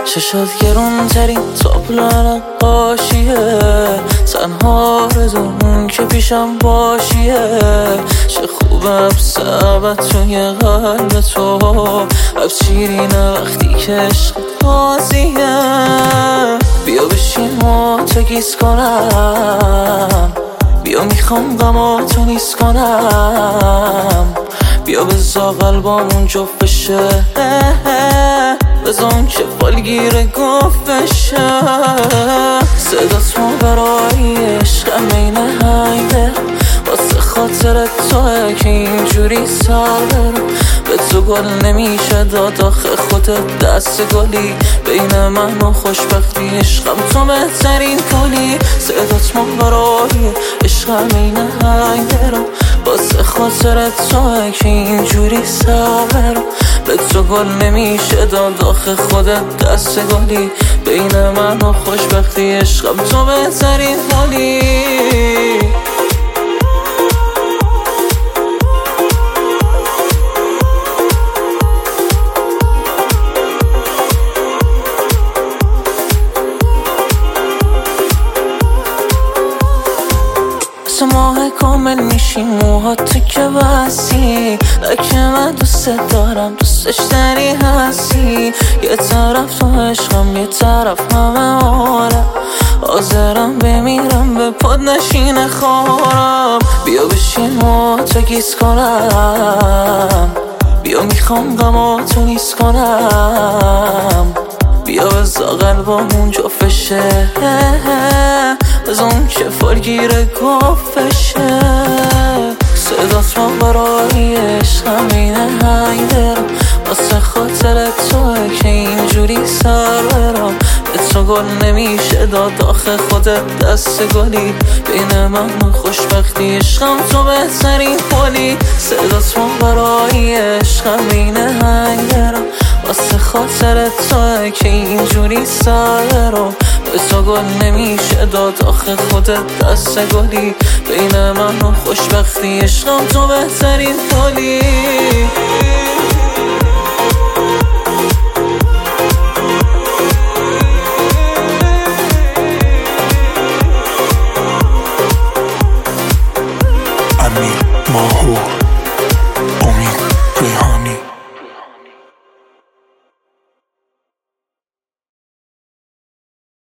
چشات گرون ترین تابلو نقاشیه، تنها بدون که پیشم باشیه. چه خوبه بسبت توی قلب تو، اب شیرینه وقتی که عشق بازیه. بیا بشین ما تو گیز کنم، بیا میخوام غماتو نیست کنم. بیا بزا قلبامون جفت بشه، بزا که فالگیر گفت بشه. صدات ما برای عشق مینه هنگه، واسه خاطر توه که اینجوری سر برم. به تو گل نمیشه داد آخه خودت دست گلی، بین من و خوشبختی عشقم تو بهترین کلی. صدات ما برای عشق مینه هنگه رو، واسه خاطر توه که اینجوری سر برم. به تو گل نمیشه داد آخه خودت دست گلی، بین من و خوشبختی عشقم تو بهترین کلی. ماه کامل میشی موهاتو که بسی، لکه من دوست دارم دوستش داری هستی. یه طرف تو عشقم یه طرف همه عالم، حاضرم بمیرم به پاد نشین خارم. بیا بشین موهاتو گیز کنم، بیا میخوام غماتو نیست کنم. بیا بزا قلبامون جفت بشه، بزا اون که فالگیر گفت بشه. صدات ما برای عشق مینه هنگه، واسه خاطر توه که اینجوری سر برم. به تو گل نمیشه داد آخه خودت دست گلی، بین من و خوشبختی عشقم تو بهترین کلی. صدات ما برای عشق مینه هنگه، واسه خاطر توه که اینجوری سر برم. به تو گل نمیشه داد آخه خودت دست گلی، بین من و خوشبختی عشقم تو بهترین کلی.